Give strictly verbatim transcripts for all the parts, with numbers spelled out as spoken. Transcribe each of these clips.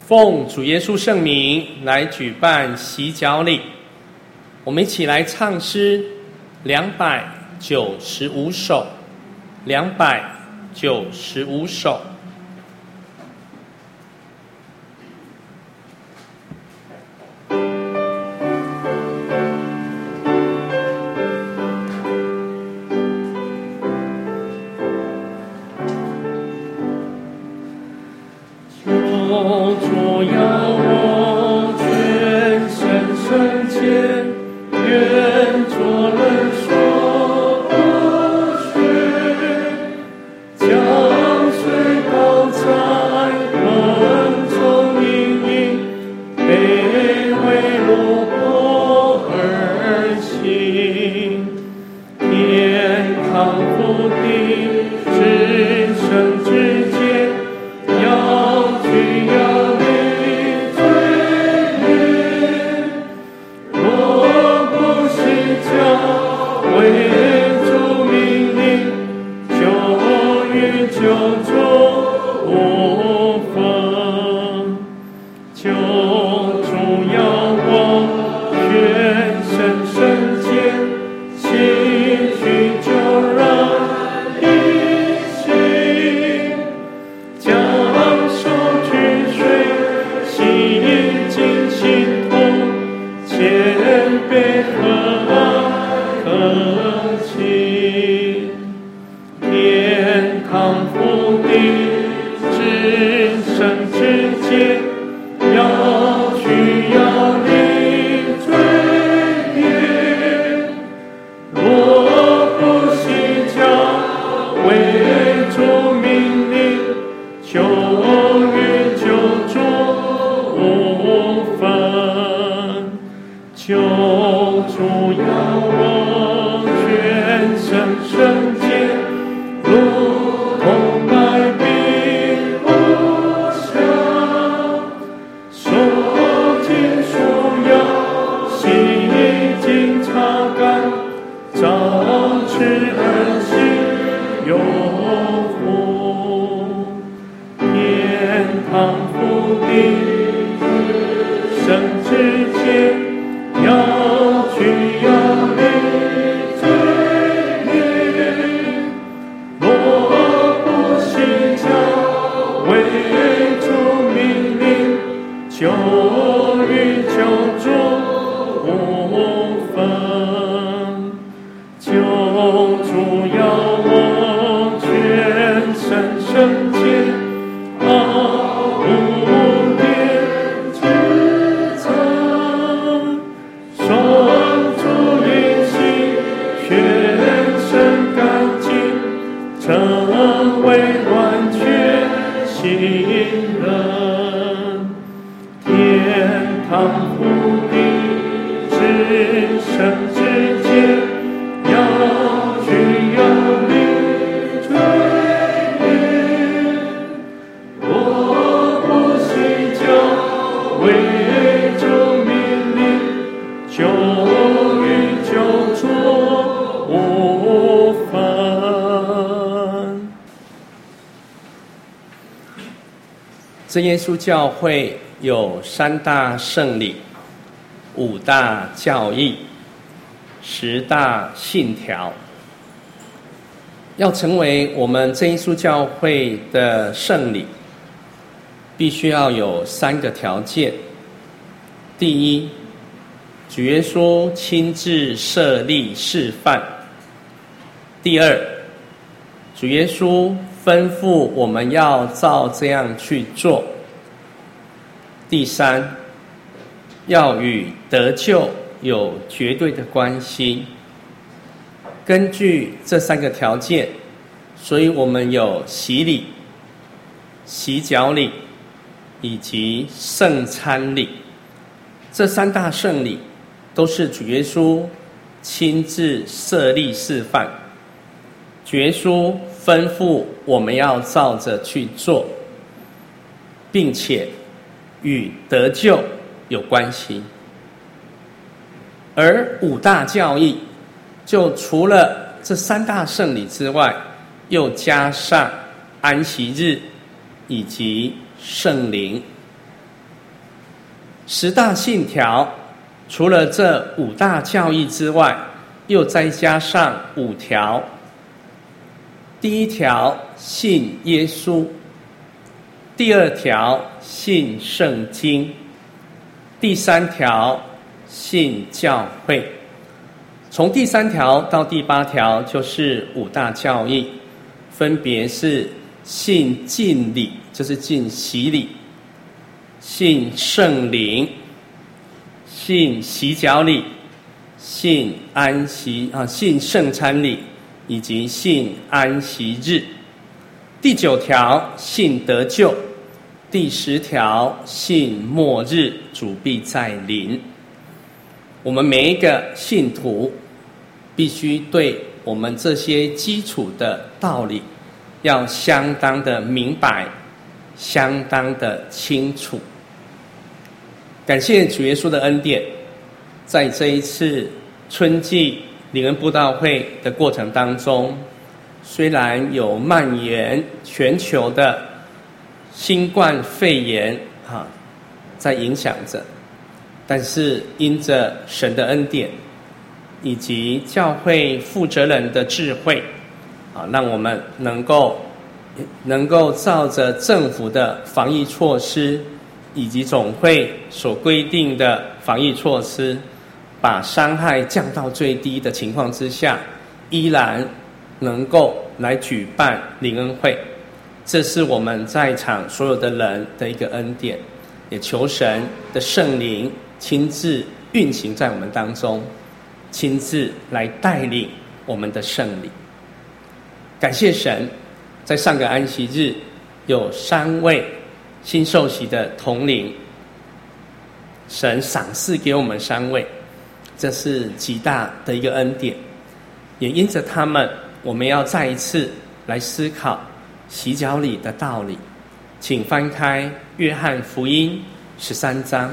奉主耶稣圣名来举办洗脚礼，我们一起来唱诗两百九十五首，两百九十五首。真耶稣教会有三大圣礼、五大教义、十大信条。要成为我们真耶稣教会的圣礼，必须要有三个条件。第一，主耶稣亲自设立示范；第二，主耶稣吩咐我们要照这样去做；第三，要与得救有绝对的关系。根据这三个条件，所以我们有洗礼、洗脚礼以及圣餐礼。这三大圣礼都是主耶稣亲自设立示范，主耶稣吩咐我们要照着去做，并且与得救有关系。而五大教义就除了这三大圣礼之外，又加上安息日以及圣灵。 十大信条除了这五大教义之外，又再加上五条。第一条信耶稣，第二条信圣经，第三条信教会。从第三条到第八条就是五大教义，分别是信浸礼，就是浸洗礼；信圣灵，信洗脚礼，信安息啊，信圣餐礼，以及信安息日。第九条信得救，第十条信末日主必再临。我们每一个信徒必须对我们这些基础的道理要相当的明白，相当的清楚。感谢主耶稣的恩典，在这一次春季灵恩布道会的过程当中，虽然有蔓延全球的新冠肺炎啊在影响着，但是因着神的恩典以及教会负责人的智慧啊，让我们能够能够照着政府的防疫措施以及总会所规定的防疫措施，把伤害降到最低的情况之下，依然能够来举办灵恩会。这是我们在场所有的人的一个恩典，也求神的圣灵亲自运行在我们当中，亲自来带领我们的圣礼。感谢神，在上个安息日有三位新受洗的同龄，神赏赐给我们三位，这是极大的一个恩典。也因着他们，我们要再一次来思考洗脚礼的道理。请翻开约翰福音十三章。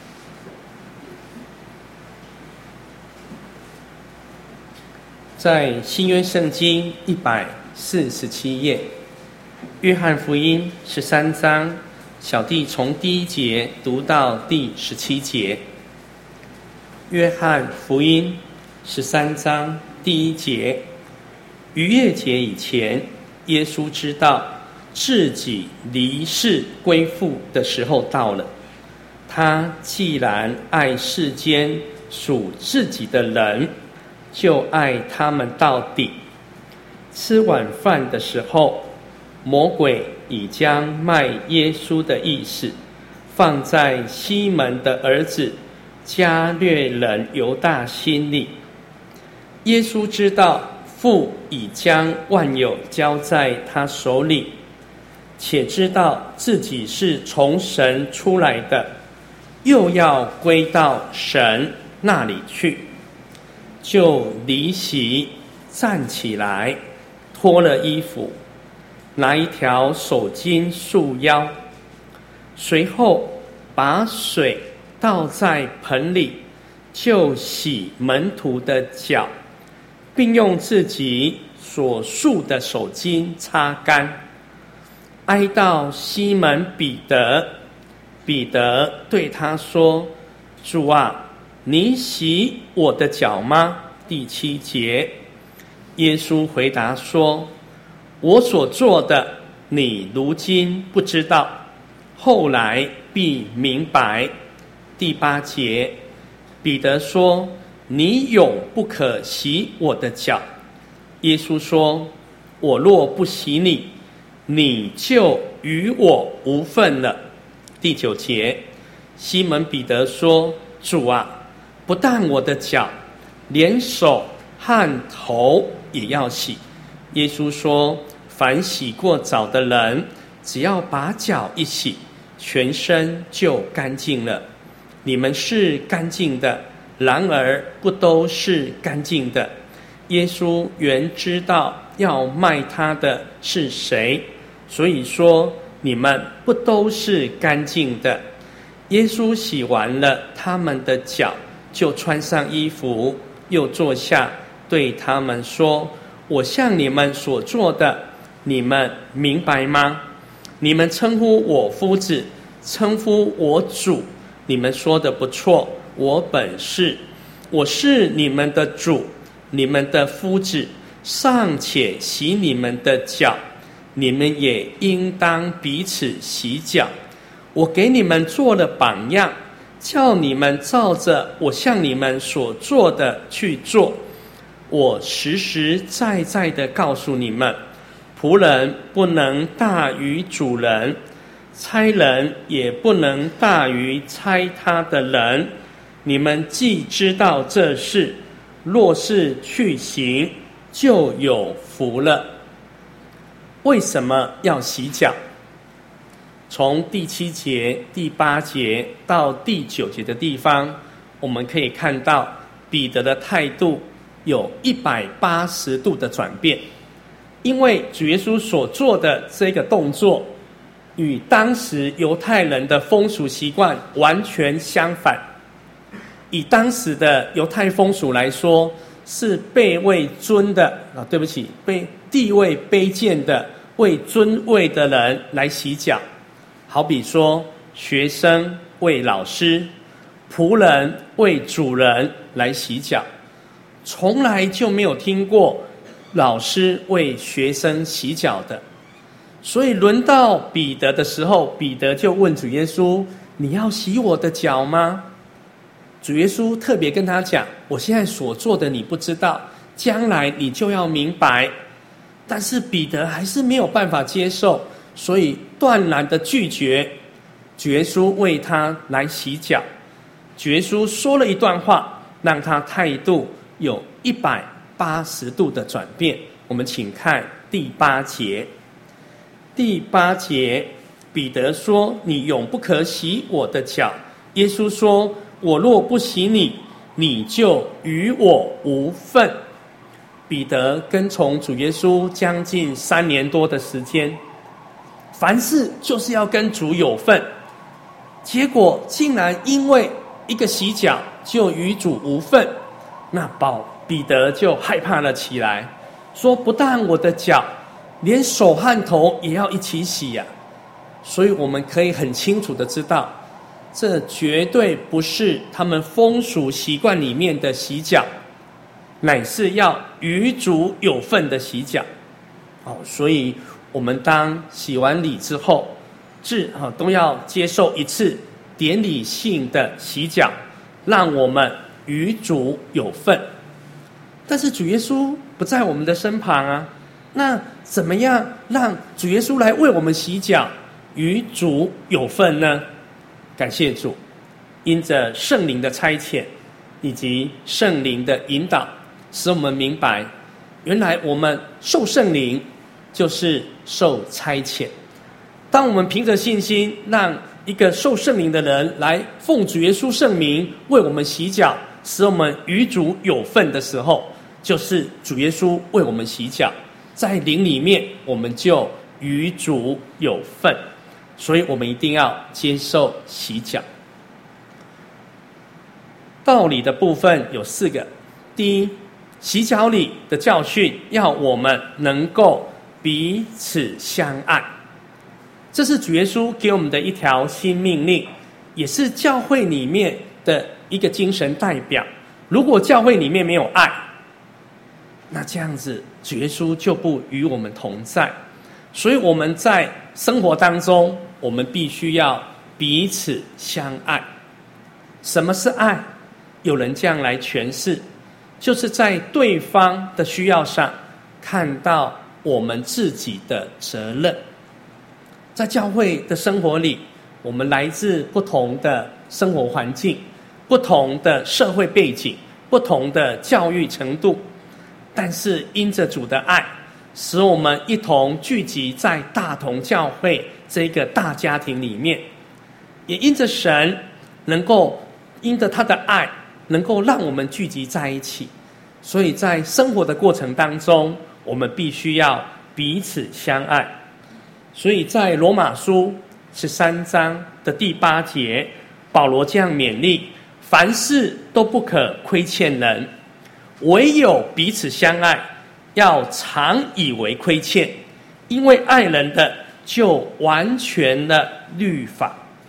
在新约圣经一百四十七页，约翰福音十三章，小弟从第一节读到第十七节。约翰福音十三章第一节，逾越节以前，耶稣知道自己离世归父的时候到了。他既然爱世间属自己的人，就爱他们到底。吃晚饭的时候，魔鬼已将卖耶稣的意思放在西门的儿子加略人犹大心里。耶稣知道父已将万有交在他手里，且知道自己是从神出来的，又要归到神那里去，就离席站起来，脱了衣服，拿一条手巾束腰，随后把水倒在盆里，就洗门徒的脚，并用自己所束的手巾擦干。挨到西门彼得，彼得对他说：主啊，你洗我的脚吗？第七节，耶稣回答说：我所做的，你如今不知道，后来必明白。第八节，彼得说：你永不可洗我的脚。耶稣说：我若不洗你，你就与我无分了。第九节，西门彼得说：主啊，不但我的脚，连手和头也要洗。耶稣说：凡洗过澡的人，只要把脚一洗，全身就干净了。你们是干净的，然而不都是干净的。耶稣原知道要卖他的是谁，所以说你们不都是干净的。耶稣洗完了他们的脚，就穿上衣服，又坐下，对他们说：我向你们所做的，你们明白吗？你们称呼我夫子，称呼我主， 你们说的不错，我本是，我是你们的主，你们的夫子，尚且洗你们的脚，你们也应当彼此洗脚。我给你们做了榜样，叫你们照着我向你们所做的去做。我实实在在的告诉你们，仆人不能大于主人，差人也不能大于差他的人。你们既知道这事，若是去行，就有福了。为什么要洗脚？从第七节、第八节到第九节的地方，我们可以看到彼得的态度有一百八十度的转变。因为主耶稣所做的这个动作与当时犹太人的风俗习惯完全相反。以当时的犹太风俗来说，是被位尊的啊，对不起，被地位卑贱的为尊位的人来洗脚。好比说，学生为老师，仆人为主人来洗脚，从来就没有听过老师为学生洗脚的。所以轮到彼得的时候，彼得就问主耶稣：你要洗我的脚吗？主耶稣特别跟他讲：我现在所做的你不知道，将来你就要明白。但是彼得还是没有办法接受，所以断然的拒绝主耶稣为他来洗脚。主耶稣说了一段话，让他态度有一百八十度的转变。我们请看第八节。第八节，彼得说：你永不可洗我的脚。耶稣说：我若不洗你，你就与我无份。彼得跟从主耶稣将近三年多的时间，凡事就是要跟主有份，结果竟然因为一个洗脚就与主无份，那保彼得就害怕了起来，说：不但我的脚，连手和头也要一起洗呀、啊！所以我们可以很清楚的知道，这绝对不是他们风俗习惯里面的洗脚，乃是要与主有份的洗脚。哦，所以我们当洗完礼之后，至啊都要接受一次典礼性的洗脚，让我们与主有份。但是主耶稣不在我们的身旁啊，那怎么样让主耶稣来为我们洗脚，与主有份呢？感谢主，因着圣灵的差遣以及圣灵的引导，使我们明白，原来我们受圣灵就是受差遣。当我们凭着信心让一个受圣灵的人来奉主耶稣圣名为我们洗脚，使我们与主有份的时候，就是主耶稣为我们洗脚，在灵里面我们就与主有份。所以我们一定要接受洗脚。道理的部分有四个。第一，洗脚礼的教训要我们能够彼此相爱，这是主耶稣给我们的一条新命令，也是教会里面的一个精神代表。如果教会里面没有爱，那这样子主耶稣就不与我们同在。所以我们在生活当中，我们必须要彼此相爱。什么是爱？有人这样来诠释，就是在对方的需要上看到我们自己的责任。在教会的生活里，我们来自不同的生活环境，不同的社会背景，不同的教育程度，但是因着主的爱，使我们一同聚集在大同教会这个大家庭里面，也因着神能够因着他的爱能够让我们聚集在一起。所以在生活的过程当中，我们必须要彼此相爱。所以在罗马书十三章的第八节，保罗这样勉励：凡事都不可亏欠人，唯有彼此相爱，要常以为亏欠，因为爱人的就完全了律法。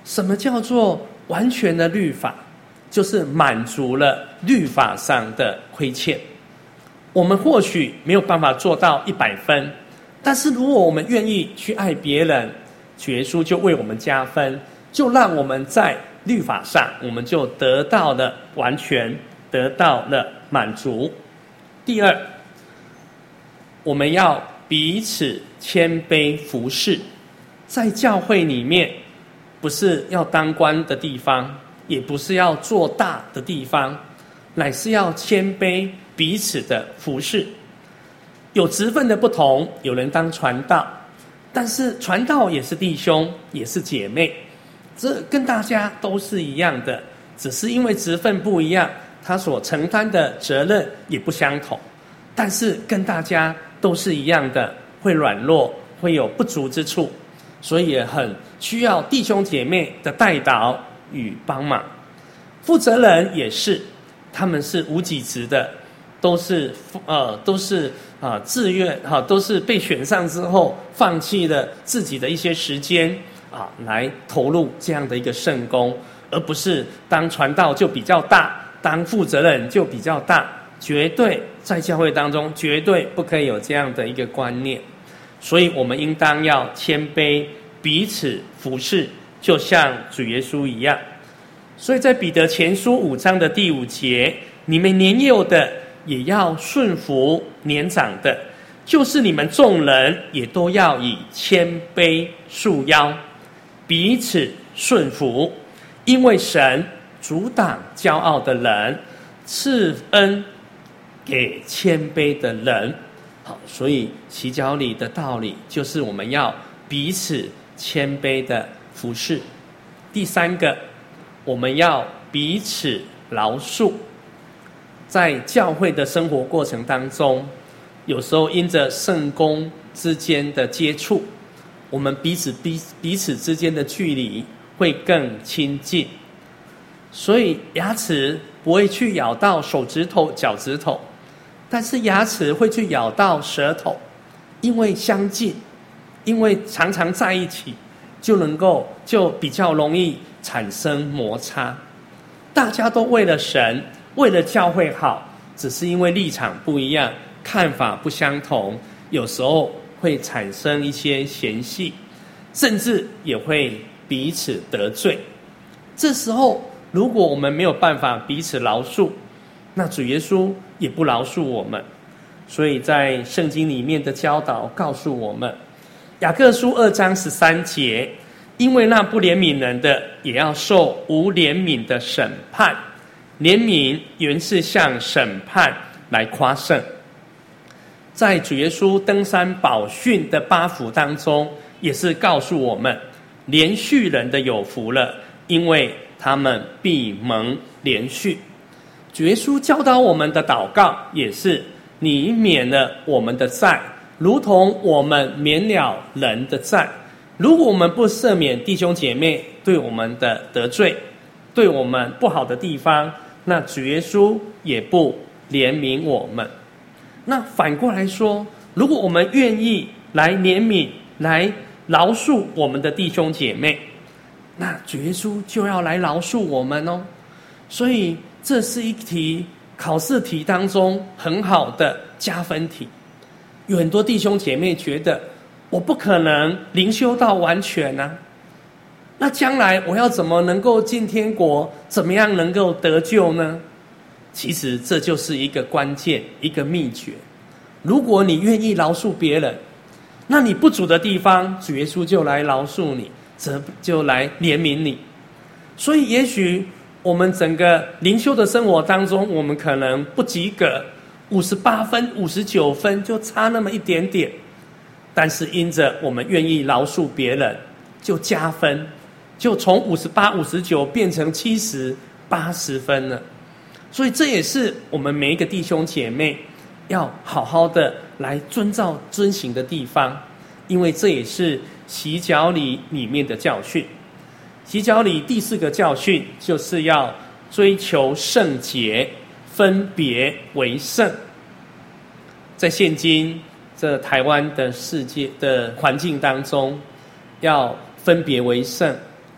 什么叫做完全的律法？就是满足了律法上的亏欠。我们或许没有办法做到一百分，但是如果我们愿意去爱别人，主耶稣就为我们加分，就让我们在律法上，我们就得到了完全，得到了满足。第二，我们要彼此谦卑服侍。在教会里面，不是要当官的地方，也不是要做大的地方，乃是要谦卑彼此的服侍。有职分的不同，有人当传道，但是传道也是弟兄，也是姐妹，这跟大家都是一样的，只是因为职分不一样，他所承担的责任也不相同，但是跟大家都是一样的，会软弱，会有不足之处，所以也很需要弟兄姐妹的代祷与帮忙。负责人也是，他们是无给职的，都是呃都是啊、呃、自愿哈、啊，都是被选上之后放弃了自己的一些时间啊，来投入这样的一个圣工，而不是当传道就比较大，当负责人就比较大。绝对在教会当中绝对不可以有这样的一个观念，所以我们应当要谦卑，彼此服侍，就像主耶稣一样。所以在彼得前书五章的第五节，你们年幼的也要顺服年长的，就是你们众人也都要以谦卑束腰，彼此顺服，因为神阻挡骄傲的人，赐恩给谦卑的人。好，所以洗脚礼的道理就是我们要彼此谦卑的服侍。第三个，我们要彼此饶恕。在教会的生活过程当中，有时候因着圣工之间的接触，我们彼此彼彼此之间的距离会更亲近，所以牙齿不会去咬到手指头、脚趾头，但是牙齿会去咬到舌头，因为相近，因为常常在一起，就能够就比较容易产生摩擦。大家都为了神，为了教会好，只是因为立场不一样，看法不相同，有时候会产生一些嫌隙，甚至也会彼此得罪。这时候如果我们没有办法彼此饶恕，那主耶稣也不饶恕我们。所以在圣经里面的教导告诉我们，雅各书二章十三节，因为那不怜悯人的也要受无怜悯的审判，怜悯原是向审判来夸胜。在主耶稣登山宝训的八福当中，也是告诉我们，怜恤人的有福了，因为他们必蒙怜恤。主耶稣教导我们的祷告也是，你免了我们的债，如同我们免了人的债。如果我们不赦免弟兄姐妹对我们的得罪，对我们不好的地方，那主耶稣也不怜悯我们。那反过来说，如果我们愿意来怜悯，来饶恕我们的弟兄姐妹，那主耶稣就要来饶恕我们哦。所以这是一题考试题当中很好的加分题。有很多弟兄姐妹觉得，我不可能灵修到完全啊，那将来我要怎么能够进天国，怎么样能够得救呢？其实这就是一个关键，一个秘诀。如果你愿意饶恕别人，那你不足的地方，主耶稣就来饶恕你，则就来怜悯你。所以也许我们整个灵修的生活当中，我们可能不及格，五十八分、五十九分，就差那么一点点。但是因着我们愿意饶恕别人，就加分，就从五十八、五十九变成七十、八十分了。所以这也是我们每一个弟兄姐妹要好好的来遵照遵行的地方，因为这也是洗脚礼里面的教训。洗脚礼第四个教训就是要追求圣洁，分别为圣。在现今这台湾的世界的环境当中，要分别为圣，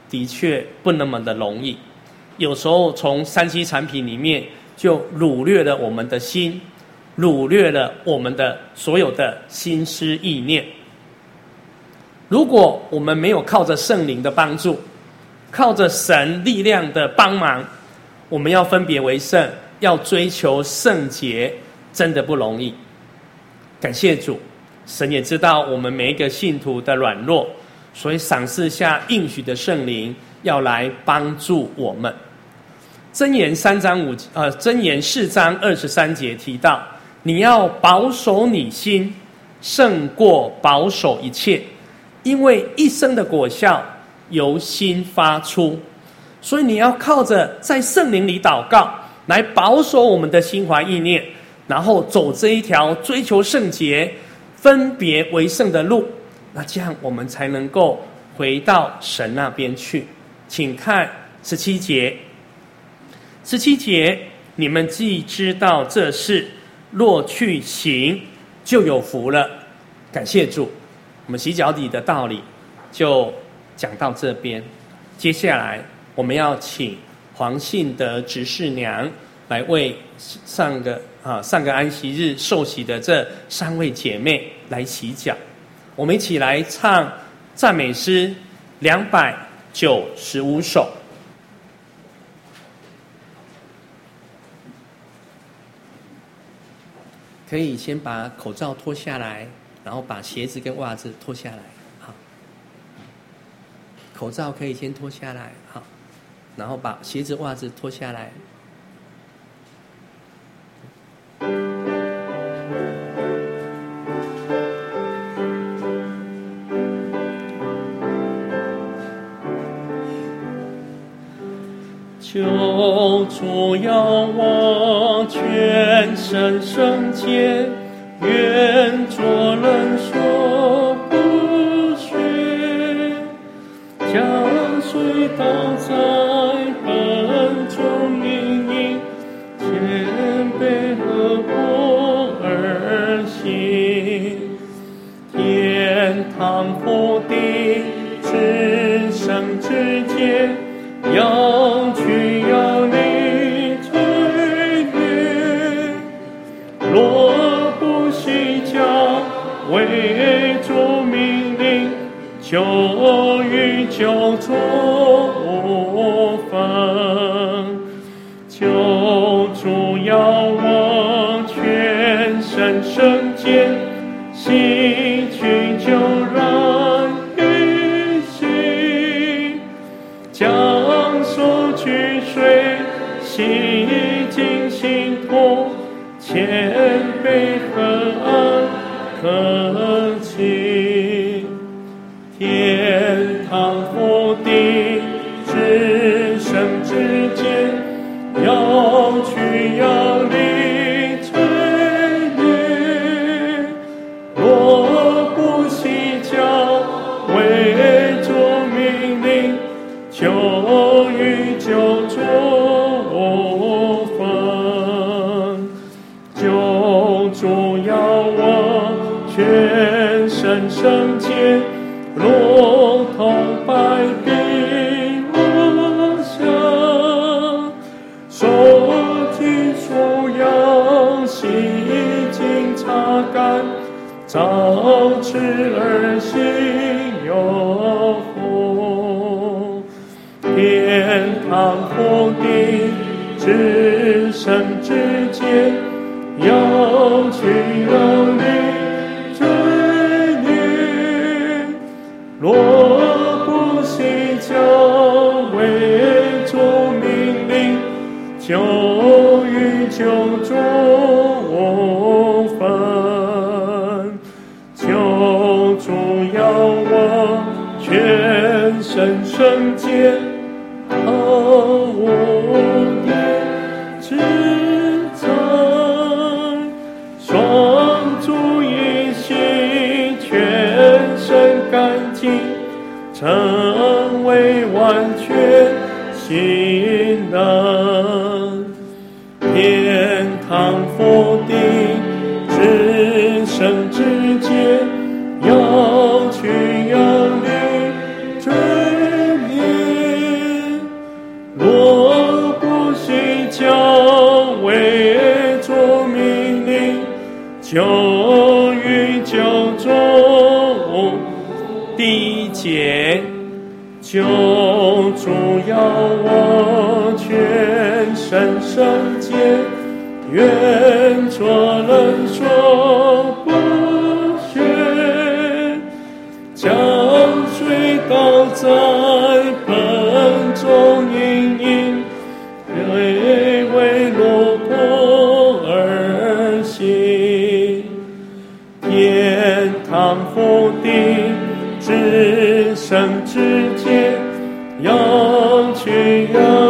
的确不那么的容易。有时候从三 C 产品里面就掳掠了我们的心，掳掠了我们的所有的心思意念。如果我们没有靠着圣灵的帮助，靠着神力量的帮忙，我们要分别为圣，要追求圣洁，真的不容易。感谢主，神也知道我们每一个信徒的软弱，所以赏赐下应许的圣灵，要来帮助我们。箴言三章五呃，箴言四章二十三节提到，你要保守你心，胜过保守一切，因为一生的果效由心发出。所以你要靠着在圣灵里祷告，来保守我们的心怀意念，然后走这一条追求圣洁、分别为圣的路。那这样我们才能够回到神那边去。请看十七节。十七节，你们既知道这事，若去行，就有福了。感谢主，我们洗脚底的道理就讲到这边。接下来我们要请黄信德执事娘来为上个啊上个安息日受洗的这三位姐妹来洗脚。我们一起来唱赞美诗两百九十五首。可以先把口罩脱下来，然后把鞋子跟袜子脱下来。好，口罩可以先脱下来，好，然后把鞋子袜子脱下来。求主要我全身圣洁，愿做人所不学，将水倒在本主命令，谦卑和睦而行，天堂福地至圣之间，要去要离追念，若不细教为主命令，就与就作无分。求主要我全身圣洁，洗去旧染于心，将手取水洗净心头，谦卑和谙可亲，天堂福地至圣之间，要去要离追念，若不细教为主命令，就与就作无分。就主要我全身圣洁，如同白璧无瑕，手提束腰洗净擦干，早吃而行有福。天堂福地至圣之间，要去要离追念，若不细教为主命令，就与就作无分。求主要我全身圣洁，毫无点之在，双足一洗，全身干净，成为完全新人。天堂福地至圣之间，要去要离追念， 救与救主，第一节，救主要我全身圣洁，愿做人所不学，将水倒在盆中盈盈，微微落魄而行，天堂福地至圣之间，要去要